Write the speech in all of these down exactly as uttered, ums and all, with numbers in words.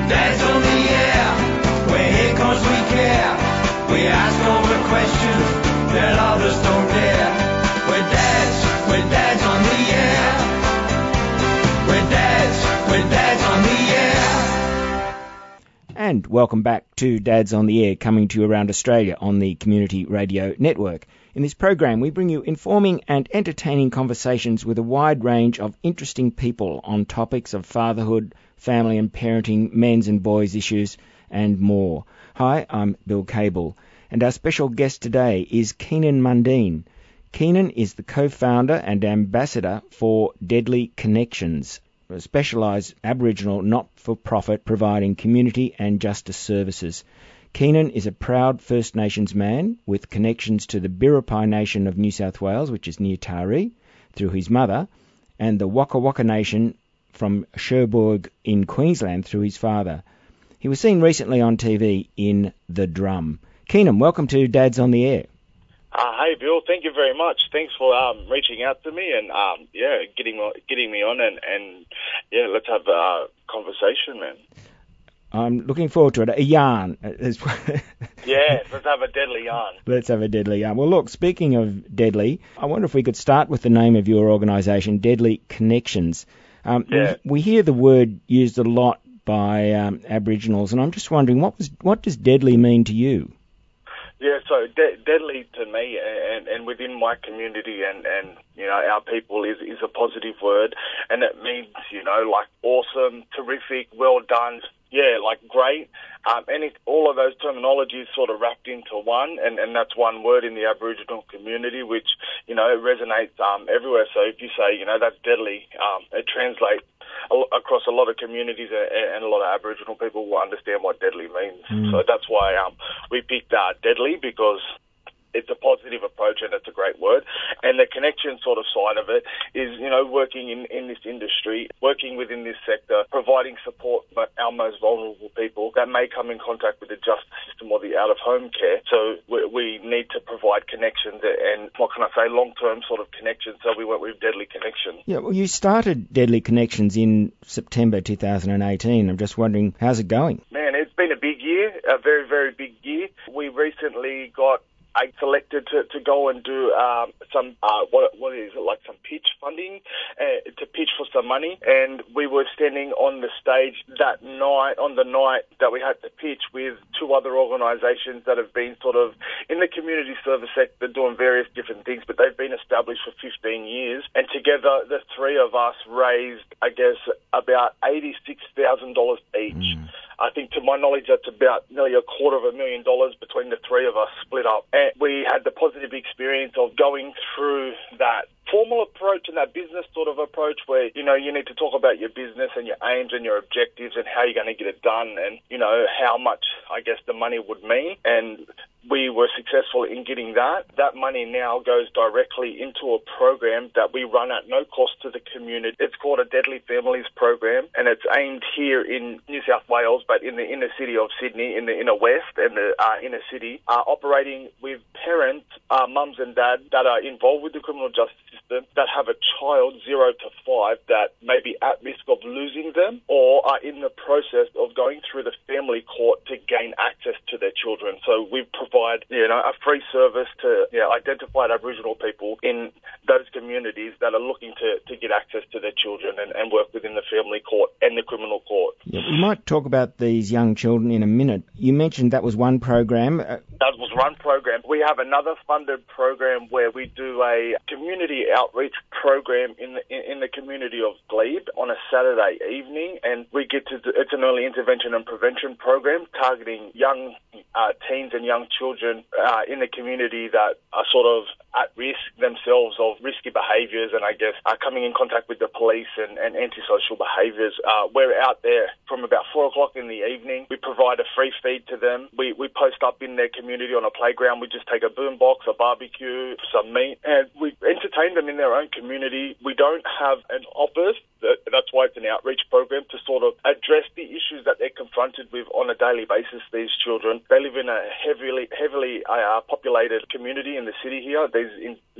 Dad's on the air, we're here 'cause we care. We ask all the questions that others don't dare. We're dads, we're dads on the air. We're dads, we're dads on the air. And welcome back to Dads on the Air, coming to you around Australia on the Community Radio Network. In this program, we bring you informing and entertaining conversations with a wide range of interesting people on topics of fatherhood, family and parenting, men's and boys' issues, and more. Hi, I'm Bill Cable, and our special guest today is Keenan Mundine. Keenan is the co-founder and ambassador for Deadly Connections, a specialised Aboriginal not-for-profit providing community and justice services. Keenan is a proud First Nations man with connections to the Biripi Nation of New South Wales, which is near Taree, through his mother, and the Waka Waka Nation from Cherbourg in Queensland through his father. He was seen recently on T V in The Drum. Keenan, welcome to Dads on the Air. Uh, hey, Bill, thank you very much. Thanks for um, reaching out to me and, um, yeah, getting getting me on and, and yeah, let's have a conversation, man. I'm looking forward to it. A yarn. Yeah, let's have a deadly yarn. Let's have a deadly yarn. Well, look, speaking of deadly, I wonder if we could start with the name of your organisation, Deadly Connections. Um, yeah. we, we hear the word used a lot by um, Aboriginals, and I'm just wondering, what was what does deadly mean to you? Yeah, so de- deadly to me and, and within my community and, and, you know, our people is, is a positive word, and it means, you know, like awesome, terrific, well done, yeah, like great, um, and it, all of those terminologies sort of wrapped into one, and, and that's one word in the Aboriginal community, which, you know, resonates um, everywhere. So if you say, you know, that's deadly, um, it translates across a lot of communities, and a lot of Aboriginal people will understand what deadly means. Mm. So that's why um, we picked uh, deadly, because it's a positive approach and it's a great word. And the connection sort of side of it is, you know, working in, in this industry, working within this sector, providing support for our most vulnerable people that may come in contact with the justice system or the out-of-home care. So we, we need to provide connections and, what can I say, long-term sort of connections. So we went with Deadly Connections. Yeah, well, you started Deadly Connections in September two thousand eighteen. I'm just wondering, how's it going? Man, it's been a big year, a very, very big year. We recently got I selected to, to go and do um, some, uh, what what is it, like some pitch funding, uh, to pitch for some money. And we were standing on the stage that night, on the night that we had to pitch, with two other organisations that have been sort of in the community service sector doing various different things, but they've been established for fifteen years. And together, the three of us raised, I guess, about eighty-six thousand dollars each. Mm. I think, to my knowledge, that's about nearly a quarter of a million dollars between the three of us split up. And we had the positive experience of going through that formal approach and that business sort of approach where, you know, you need to talk about your business and your aims and your objectives and how you're going to get it done and, you know, how much, I guess, the money would mean. And we were successful in getting that. That money now goes directly into a program that we run at no cost to the community. It's called a Deadly Families Program, and it's aimed here in New South Wales, but in the inner city of Sydney, in the inner west and the uh, inner city, uh, operating with parents, uh, mums and dads that are involved with the criminal justice system, that have a child zero to five that may be at risk of losing them, or are in the process of going through the family court to gain access to their children. So we provide, you know, a free service to, you know, identified Aboriginal people in those communities that are looking to, to get access to their children and, and work within the family court and the criminal court. Yeah, we might talk about these young children in a minute. You mentioned that was one program. Uh, that was one program. We have another funded program where we do a community outreach program in the in, in the community of Glebe on a Saturday evening, and we get to it's an early intervention and prevention program targeting young uh, teens and young children uh, in the community that are sort of at risk themselves of risky behaviours and I guess are coming in contact with the police and, and antisocial behaviours. Uh, we're out there from about four o'clock in the evening. We provide a free feed to them. We we post up in their community on a playground. We just take a boombox, a barbecue, some meat, and we entertain them in their own community. We don't have an office. That's why it's an outreach program to sort of address the issues that they're confronted with on a daily basis, these children. They live in a heavily heavily uh, populated community in the city here. There's in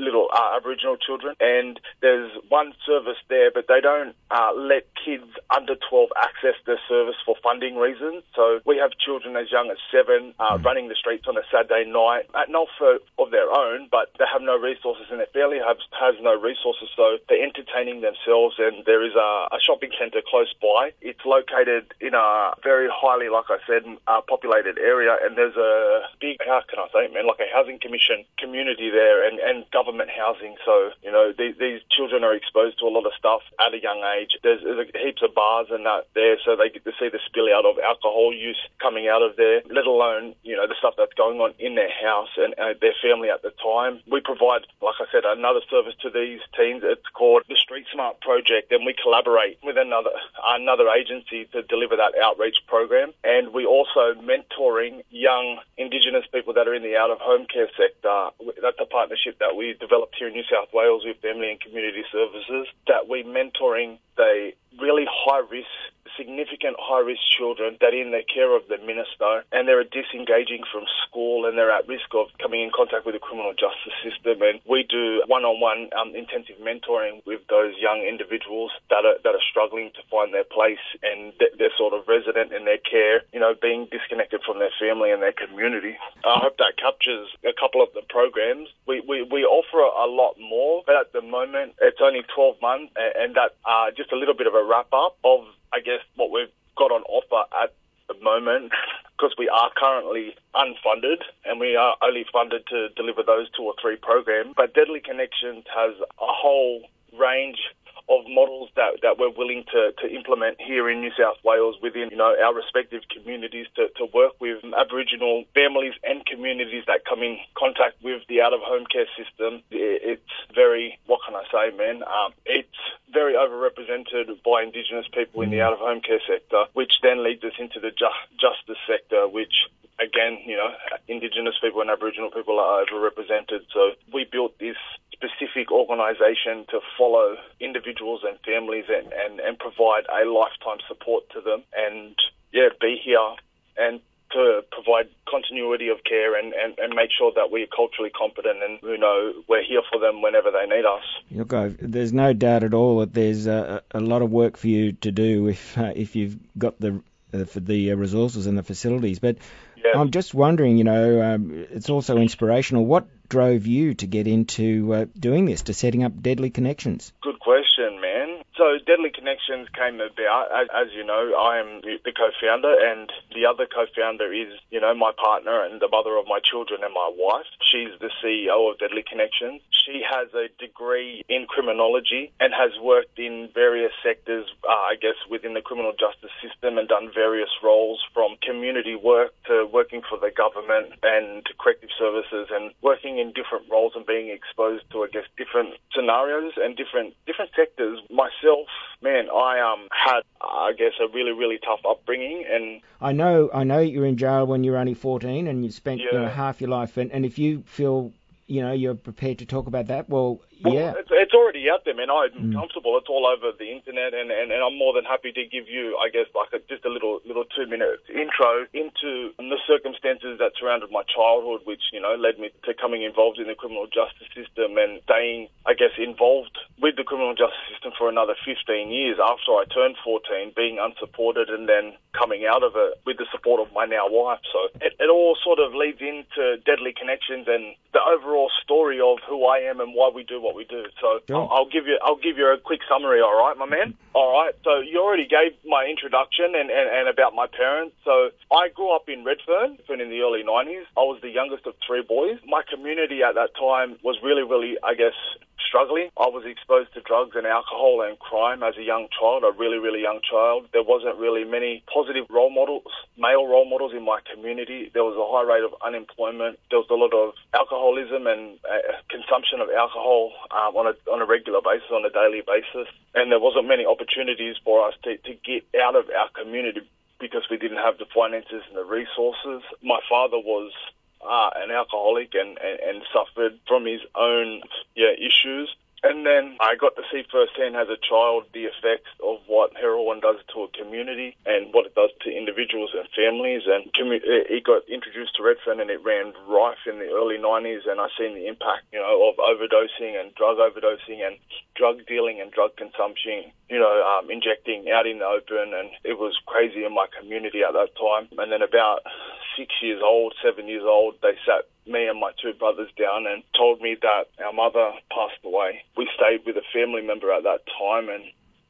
little uh, Aboriginal children, and there's one service there, but they don't uh, let kids under twelve access the service for funding reasons. So we have children as young as seven uh, mm. running the streets on a Saturday night, at no fault of their own, but they have no resources, and their family has, has no resources, so they're entertaining themselves, and there is a, a shopping centre close by. It's located in a very highly, like I said, uh, populated area, and there's a big, how can I say it, man, like a housing commission community there, and, and government housing. So, you know, these, these children are exposed to a lot of stuff at a young age. There's, there's heaps of bars and that there, so they get to see the spill out of alcohol use coming out of there, let alone, you know, the stuff that's going on in their house and uh, their family at the time. We provide, like I said, another service to these teens. It's called the Street Smart Project, and we collaborate with another another agency to deliver that outreach program. And we also mentoring young Indigenous people that are in the out-of-home care sector. That's a partnership that we developed here in New South Wales with Family and Community Services, that we mentoring the really high-risk, significant high-risk children that are in the care of the minister, and they're disengaging from school, and they're at risk of coming in contact with the criminal justice system. And we do one-on-one um, intensive mentoring with those young individuals that are that are struggling to find their place, and they're sort of resident in their care, you know, being disconnected from their family and their community. I hope that captures a couple of the programs. We we, we offer a lot more, but at the moment it's only twelve months, and that uh, just a little bit of a wrap-up of, I guess, what we've got on offer at the moment, because we are currently unfunded and we are only funded to deliver those two or three programs. But Deadly Connections has a whole range of models that, that we're willing to, to implement here in New South Wales within, you know, our respective communities to, to work with Aboriginal families and communities that come in contact with the out-of-home care system. It's very, what can I say, man? Um, it's very overrepresented by Indigenous people in the out-of-home care sector, which then leads us into the ju- justice sector, which, again, you know, Indigenous people and Aboriginal people are overrepresented. So we built this specific organisation to follow individuals and families and, and, and provide a lifetime support to them, and, yeah, be here and to provide continuity of care and, and, and make sure that we're culturally competent and, you know, we're here for them whenever they need us. Look, I've, there's no doubt at all that there's a, a lot of work for you to do if uh, if you've got the uh, for the resources and the facilities. But yeah. I'm just wondering, you know, um, it's also inspirational. What drove you to get into uh, doing this, to setting up Deadly Connections? Good question, man. So Deadly Connections came about, as, as you know, I am the co-founder, and the other co-founder is, you know, my partner and the mother of my children and my wife. She's the C E O of Deadly Connections. She has a degree in criminology and has worked in various sectors, uh, I guess, within the criminal justice system, and done various roles from community work to working for the government and to corrective services, and working in different roles and being exposed to, I guess, different scenarios and different different sectors. Myself, man, I um had, I guess, a really, really tough upbringing. And I know I know you were in jail when you were only fourteen, and you spent yeah. you know, half your life. And, and if you feel, you know, you're prepared to talk about that, well, well yeah. It's, it's already out there, man. I'm mm. comfortable. It's all over the internet, and, and, and I'm more than happy to give you, I guess, like a, just a little little two-minute intro into the circumstances that surrounded my childhood, which, you know, led me to coming involved in the criminal justice system and staying, I guess, involved with the criminal justice system for another fifteen years after I turned fourteen, being unsupported, and then coming out of it with the support of my now wife. So it, it all sort of leads into Deadly Connections and the overall story of who I am and why we do what we do. So sure. I'll, I'll give you I'll give you a quick summary, all right, my man? All right, so you already gave my introduction and, and, and about my parents. So I grew up in Redfern in the early nineties. I was the youngest of three boys. My community at that time was really, really, I guess, struggling. I was exposed to drugs and alcohol and crime as a young child, a really, really young child. There wasn't really many positive role models, male role models in my community. There was a high rate of unemployment. There was a lot of alcoholism and uh, consumption of alcohol um, on a on a regular basis, on a daily basis. And there wasn't many opportunities for us to, to get out of our community because we didn't have the finances and the resources. My father was Uh, an alcoholic and, and, and suffered from his own yeah issues. And then I got to see firsthand as a child the effects of what heroin does to a community and what it does to individuals and families. And commu- it got introduced to Redfern and it ran rife in the early nineties, and I seen the impact, you know, of overdosing and drug overdosing and drug dealing and drug consumption, you know, um, injecting out in the open, and it was crazy in my community at that time. And then about six years old, seven years old, they sat me and my two brothers down and told me that our mother passed away. We stayed with a family member at that time, and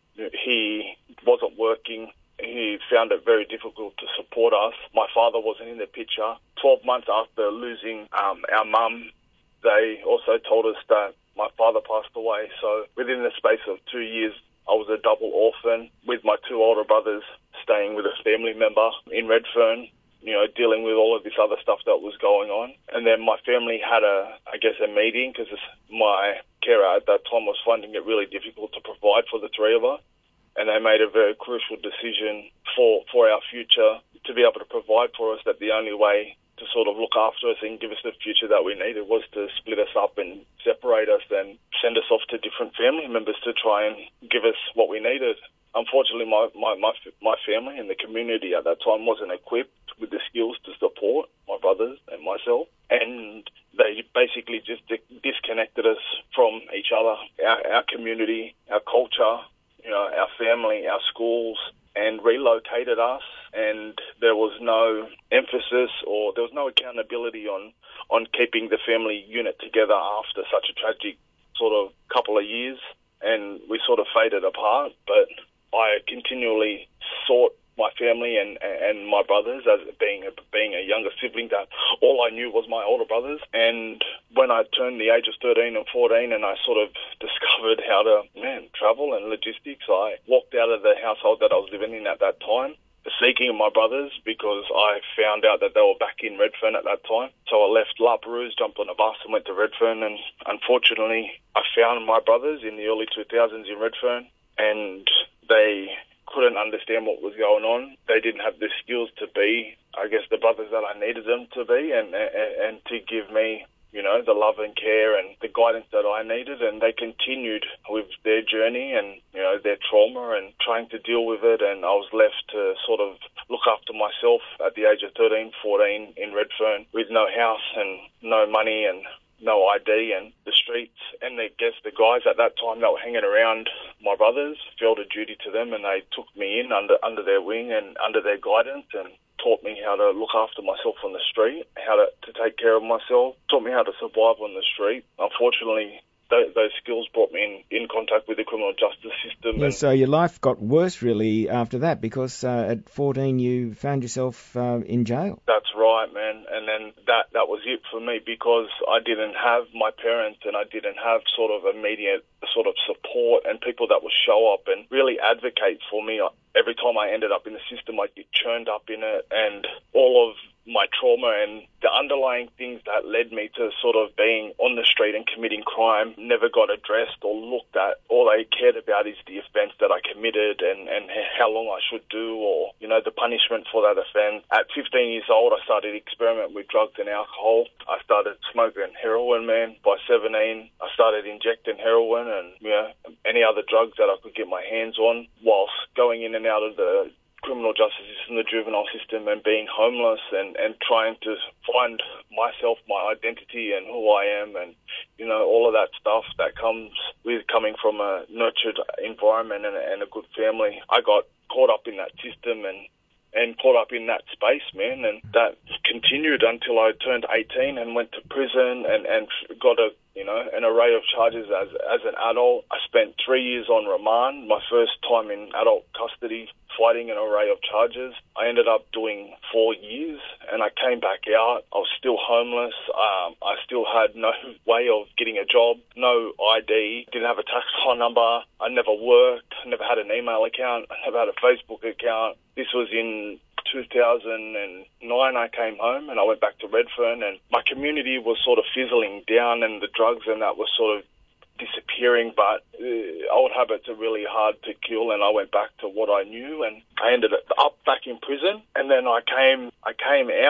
he wasn't working. He found it very difficult to support us. My father wasn't in the picture. Twelve months after losing um, our mum, they also told us that my father passed away. So within the space of two years, I was a double orphan with my two older brothers staying with a family member in Redfern, you know, dealing with all of this other stuff that was going on. And then my family had a, I guess, a meeting because my carer at that time was finding it really difficult to provide for the three of us. And they made a very crucial decision for, for our future to be able to provide for us, that the only way to sort of look after us and give us the future that we needed was to split us up and separate us and send us off to different family members to try and give us what we needed. Unfortunately, my, my, my, my family and the community at that time wasn't equipped with the skills to support my brothers and myself, and they basically just disconnected us from each other, our, our community, our culture, you know, our family, our schools, and relocated us. And there was no emphasis or there was no accountability on, on keeping the family unit together after such a tragic sort of couple of years. And we sort of faded apart, but I continually sought my family and and my brothers, as being a, being a younger sibling, that all I knew was my older brothers. And when I turned the age of thirteen and fourteen and I sort of discovered how to, man, travel and logistics, I walked out of the household that I was living in at that time, seeking my brothers, because I found out that they were back in Redfern at that time. So I left La Perouse, jumped on a bus and went to Redfern, and unfortunately I found my brothers in the early two thousands in Redfern, and they couldn't understand what was going on. They didn't have the skills to be, I guess, the brothers that I needed them to be, and and, and to give me, you know, the love and care and the guidance that I needed. And they continued with their journey and, you know, their trauma and trying to deal with it. And I was left to sort of look after myself at the age of thirteen, fourteen in Redfern with no house and no money and no I D, and the streets. And I guess the guys at that time that were hanging around my brothers felt a duty to them, and they took me in under under their wing and under their guidance, and taught me how to look after myself on the street, how to, to take care of myself, taught me how to survive on the street. Unfortunately, th- those skills brought me in, in contact with the criminal justice system. Yeah, and so your life got worse really after that, because uh, at fourteen you found yourself uh, in jail. That's right, man. And then that, that was it for me, because I didn't have my parents and I didn't have sort of immediate sort of support and people that would show up and really advocate for me. Every time I ended up in the system, I'd get churned up in it, and all of my trauma and the underlying things that led me to sort of being on the street and committing crime never got addressed or looked at. All they cared about is the offence that I committed and, and how long I should do, or, you know, the punishment for that offence. At fifteen years old, I started experimenting with drugs and alcohol. I started smoking heroin, man. By seventeen, I started injecting heroin and, you know, any other drugs that I could get my hands on, whilst going in and out of the criminal justice system, the juvenile system, and being homeless and, and trying to find myself, my identity and who I am, and, you know, all of that stuff that comes with coming from a nurtured environment and a, and a good family. I got caught up in that system and and caught up in that space, man, and that continued until I turned eighteen and went to prison and, and got a, you know, an array of charges as as an adult. I spent three years on remand, my first time in adult custody, fighting an array of charges. I ended up doing four years and I came back out. I was still homeless. Um, I still had no way of getting a job, no I D, didn't have a tax file number. I never worked, never had an email account, I never had a Facebook account. This was in two thousand nine. I came home and I went back to Redfern, and my community was sort of fizzling down and the drugs and that was sort of disappearing, but uh, old habits are really hard to kill, and I went back to what I knew, and I ended up back in prison. And then I came I came out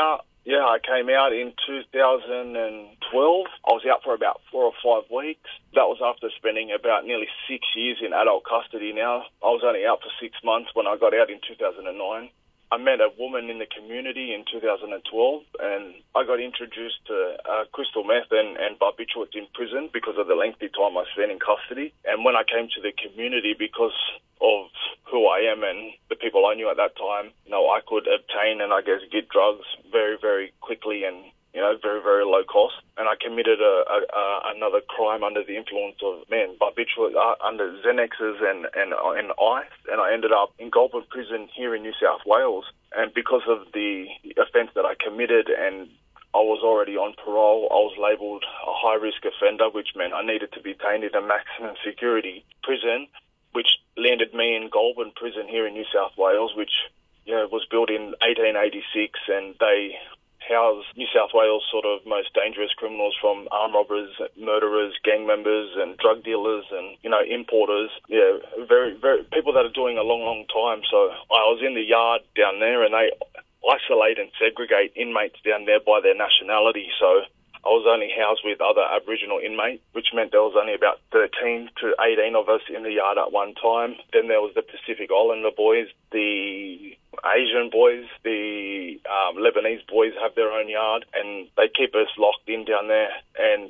Yeah, I came out in two thousand twelve. I was out for about four or five weeks. That was after spending about nearly six years in adult custody now. I was only out for six months when I got out in two thousand nine. I met a woman in the community in two thousand twelve, and I got introduced to uh, crystal meth and, and barbiturates in prison because of the lengthy time I spent in custody. And when I came to the community, because of who I am and the people I knew at that time, you know, I could obtain and I guess get drugs very, very quickly and, you know, very, very low cost. And I committed a, a, a, another crime under the influence of, man, barbiturate, uh, under Xanaxes and, and, and ice. And I ended up in Goulburn Prison here in New South Wales. And because of the offence that I committed and I was already on parole, I was labelled a high-risk offender, which meant I needed to be detained in a maximum security prison, which landed me in Goulburn Prison here in New South Wales, which, you know, was built in eighteen eighty-six, and they house New South Wales' sort of most dangerous criminals, from armed robbers, murderers, gang members, and drug dealers, and, you know, importers. Yeah, very, very people that are doing a long, long time. So I was in the yard down there, and they isolate and segregate inmates down there by their nationality. So I was only housed with other Aboriginal inmates, which meant there was only about thirteen to eighteen of us in the yard at one time. Then there was the Pacific Islander boys, the Asian boys, the um, Lebanese boys have their own yard, and they keep us locked in down there. And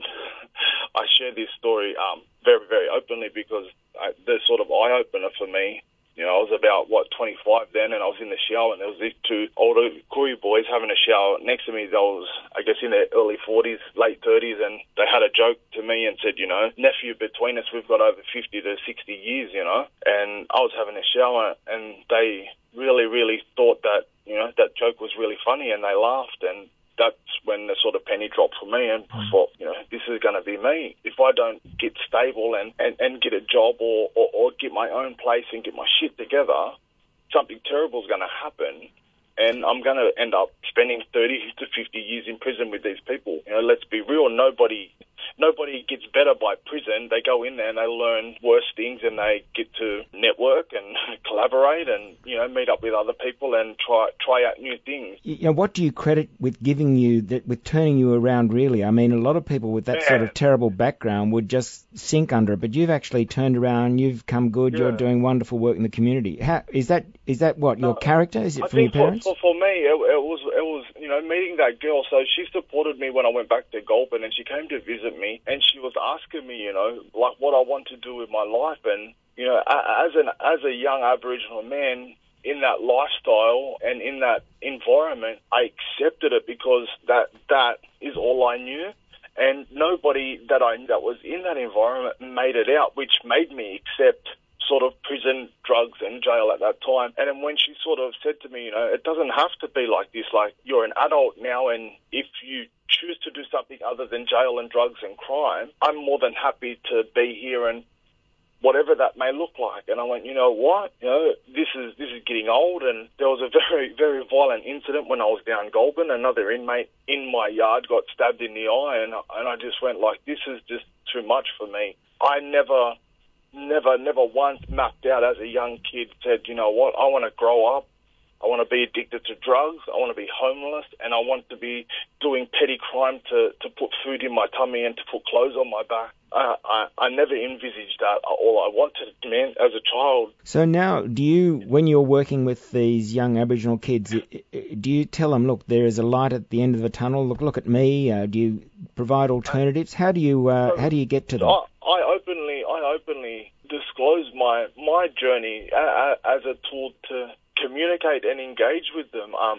I share this story um, very, very openly because I, the sort of eye-opener for me. You know, I was about, what, twenty-five then, and I was in the shower, and there was these two older Koori boys having a shower next to me. They was, I guess, in their early forties, late thirties, and they had a joke to me and said, you know, nephew, between us, we've got over fifty to sixty years, you know. And I was having a shower, and they really, really thought that, you know, that joke was really funny, and they laughed, and that's when the sort of penny dropped for me, and I thought, you know, this is going to be me. If I don't get stable and, and, and get a job or, or, or get my own place and get my shit together, something terrible is going to happen, and I'm going to end up spending thirty to fifty years in prison with these people. You know, let's be real, nobody... Nobody gets better by prison. They go in there and they learn worse things, and they get to network and collaborate and, you know, meet up with other people and try try out new things. You know, what do you credit with giving you, that with turning you around, really? I mean, a lot of people with that yeah. sort of terrible background would just sink under it, but you've actually turned around, you've come good, yeah. You're doing wonderful work in the community. How, is that is that what, your no, character? Is it I from your think parents? For, for, for me, it, it was, it was, you know, meeting that girl. So she supported me when I went back to Goulburn, and she came to visit me, and she was asking me, you know, like what I want to do with my life. And, you know, as an as a young Aboriginal man in that lifestyle and in that environment, I accepted it because that that is all I knew. And nobody that I that was in that environment made it out, which made me accept sort of prison, drugs and jail at that time. And then when she sort of said to me, you know, it doesn't have to be like this, like you're an adult now, and if you choose to do something other than jail and drugs and crime, I'm more than happy to be here and whatever that may look like. And I went, you know what, you know, this is this is getting old. And there was a very, very violent incident when I was down Goulburn. Another inmate in my yard got stabbed in the eye, and, and I just went like, this is just too much for me. I never, never, never once mapped out as a young kid, said, you know what, I want to grow up. I want to be addicted to drugs. I want to be homeless, and I want to be doing petty crime to, to put food in my tummy and to put clothes on my back. I, I, I never envisaged that. All I wanted, man, as a child. So now, do you, when you're working with these young Aboriginal kids, do you tell them, look, there is a light at the end of the tunnel. Look, look at me. Uh, do you provide alternatives? How do you, uh, how do you get to them? I, I openly, I openly disclose my my journey as a tool to communicate and engage with them. Um,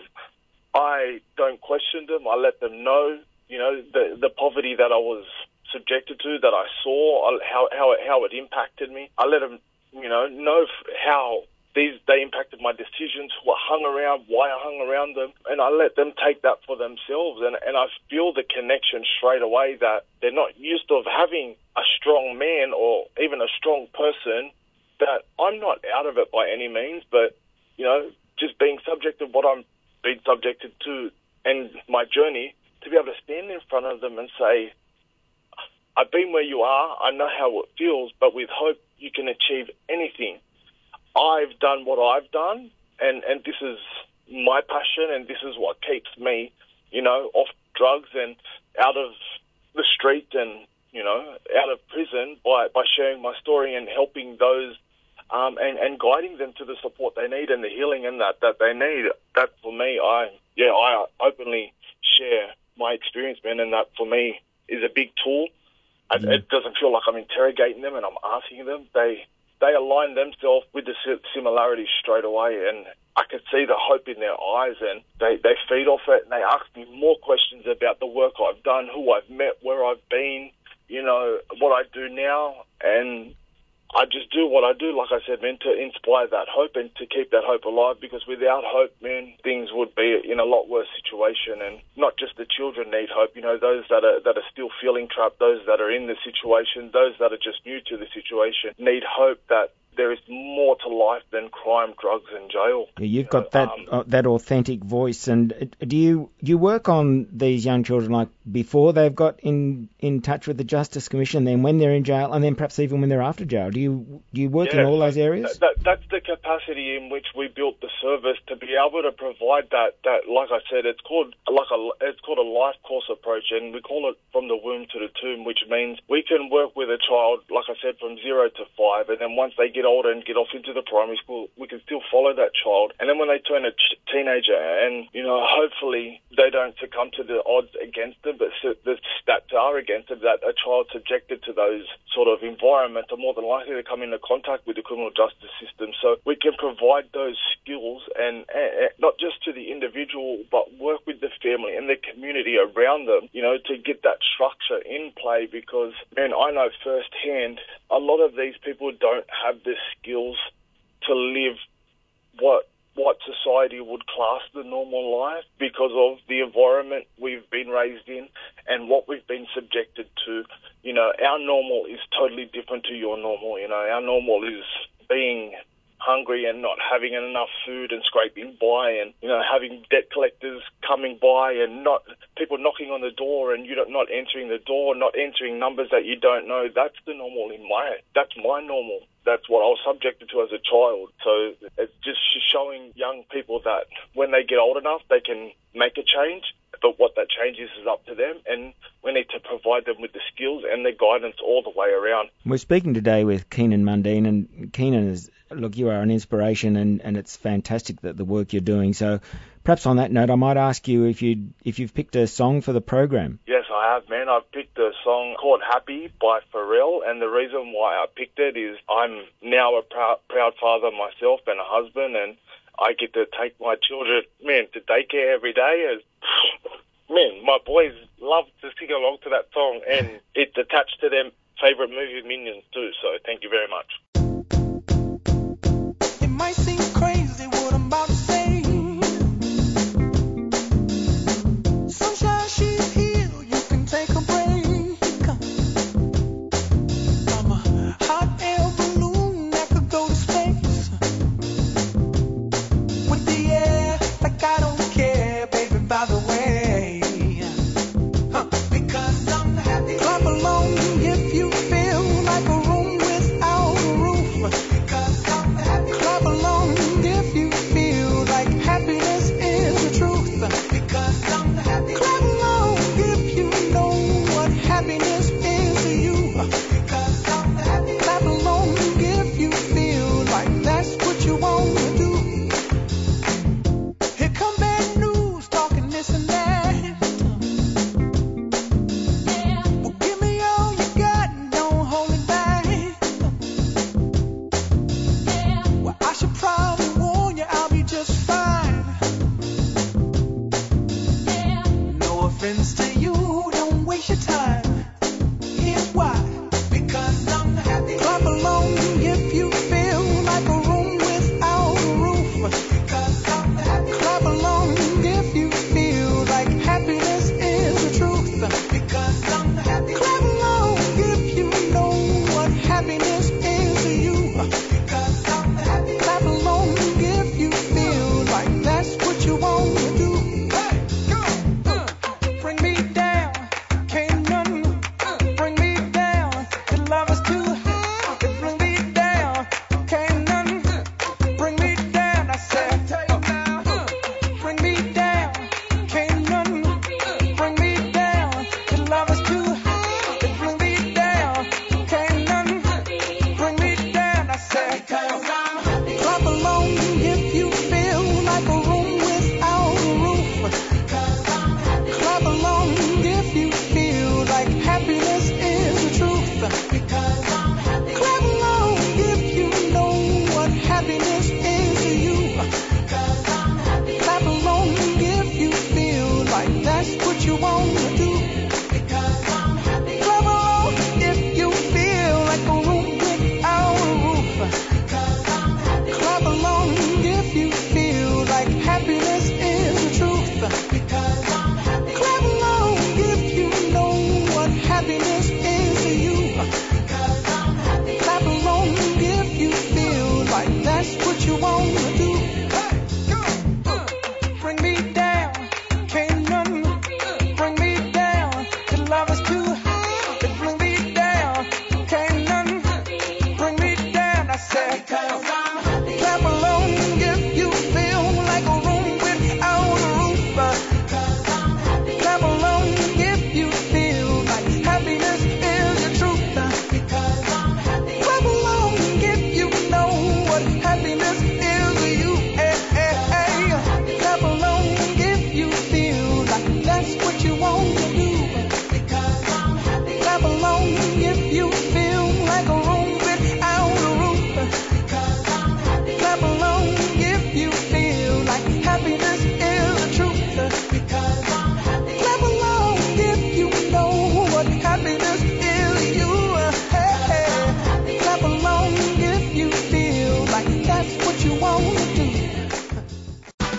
I don't question them. I let them know, you know, the the poverty that I was subjected to, that I saw, how how it, how it impacted me. I let them, you know, know how these they impacted my decisions, what hung around, why I hung around them, and I let them take that for themselves. And and I feel the connection straight away that they're not used to having a strong man or even a strong person. That I'm not out of it by any means, but you know, just being subject to what I'm being subjected to and my journey, to be able to stand in front of them and say, I've been where you are, I know how it feels, but with hope you can achieve anything. I've done what I've done, and, and this is my passion, and this is what keeps me, you know, off drugs and out of the street and, you know, out of prison by, by sharing my story and helping those um, and, and guiding them to the support they need and the healing and that, that they need. That for me, I, yeah, I openly share my experience, man, and that for me is a big tool. Mm-hmm. It doesn't feel like I'm interrogating them and I'm asking them. They they align themselves with the similarities straight away, and I can see the hope in their eyes, and they, they feed off it, and they ask me more questions about the work I've done, who I've met, where I've been, you know, what I do now, and I just do what I do, like I said, man, to inspire that hope and to keep that hope alive, because without hope, man, things would be in a lot worse situation. And not just the children need hope, you know, those that are that are still feeling trapped, those that are in the situation, those that are just new to the situation need hope that there is more to life than crime, drugs, and jail. Yeah, you've got that um, uh, that authentic voice. And do you you work on these young children like before they've got in, in touch with the Justice Commission, then when they're in jail, and then perhaps even when they're after jail? Do you do you work yeah, in all those areas? That, that, that's the capacity in which we built the service to be able to provide that. That, like I said, it's called like a it's called a life course approach, and we call it from the womb to the tomb, which means we can work with a child, like I said, from zero to five, and then once they get older and get off into the primary school, we can still follow that child. And then when they turn a ch- teenager and, you know, hopefully they don't succumb to the odds against them, but the stats are against them, that a child subjected to those sort of environment are more than likely to come into contact with the criminal justice system. So we can provide those skills and, and not just to the individual, but work with the family and the community around them, you know, to get that structure in play, because, man, I know firsthand a lot of these people don't have the skills to live what what society would class the normal life because of the environment we've been raised in and what we've been subjected to. You know, our normal is totally different to your normal. You know, our normal is being hungry and not having enough food and scraping by, and, you know, having debt collectors coming by and not people knocking on the door and you don't, not entering the door, not entering numbers that you don't know. That's the normal in my, that's my normal. That's what I was subjected to as a child. So it's just showing young people that when they get old enough, they can make a change. But what that change is is up to them, and we need to provide them with the skills and the guidance all the way around. We're speaking today with Keenan Mundine, and Keenan is, look, you are an inspiration, and, and it's fantastic that the work you're doing. So perhaps on that note, I might ask you if you if you've picked a song for the program. Yes, I have, man. I've picked a song called Happy by Pharrell, and the reason why I picked it is I'm now a proud, proud father myself and a husband, and I get to take my children, man, to daycare every day. And, man, my boys love to sing along to that song, and it's attached to their favourite movie, Minions, too. So thank you very much. It might seem crazy what I'm about to say. Sunshine, she's here, you can take a break. I'm a hot air balloon that could go to space. With the air, like I don't care, baby, by the way. Huh. Because I'm happy. Clap along if you feel like a room without a roof. Because I'm happy. Clap along if you feel like happiness is the truth. Because I'm happy. Clap along if you know what happiness is to you. Because I'm happy. Clap along if you feel like that's what you want to do. Here come bad news, talking this and that. Well, give me all you got and don't hold it back. Well, I should probably warn you, I'll be just fine. No offense to you, don't waste your time. Here's why. Because I'm happy. Clap along if you feel like a room without a roof. Because I'm happy. Clap along if you feel like happiness is the truth. Because I'm happy. Clap along if you know what happiness is to you. Because I'm happy. Clap along if you feel like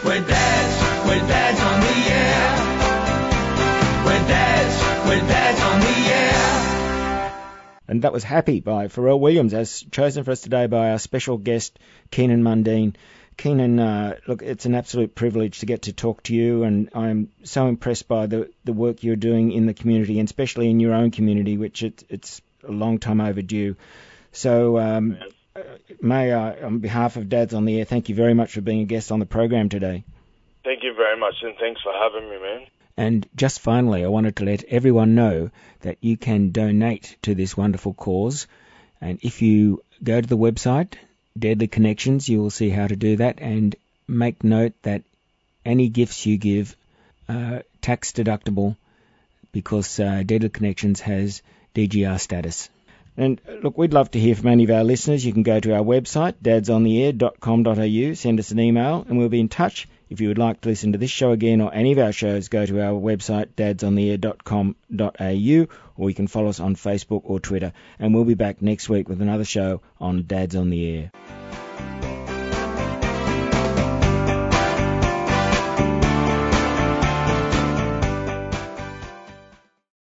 We're dads, we're dads on the air. We're dads, we're dads on the air. And that was Happy by Pharrell Williams, as chosen for us today by our special guest, Keenan Mundine. Keenan, uh, look, it's an absolute privilege to get to talk to you, and I'm so impressed by the, the work you're doing in the community, and especially in your own community, which it, it's a long time overdue. So um, may I, on behalf of Dads on the Air, thank you very much for being a guest on the program today. Thank you very much, and thanks for having me, man. And just finally, I wanted to let everyone know that you can donate to this wonderful cause. And if you go to the website, Deadly Connections, you will see how to do that. And make note that any gifts you give are tax deductible, because uh, Deadly Connections has D G R status. And look, we'd love to hear from any of our listeners. You can go to our website, dads on the air dot com dot a u, send us an email, and we'll be in touch. If you would like to listen to this show again or any of our shows, go to our website, dads on the air dot com dot a u, or you can follow us on Facebook or Twitter. And we'll be back next week with another show on Dads on the Air.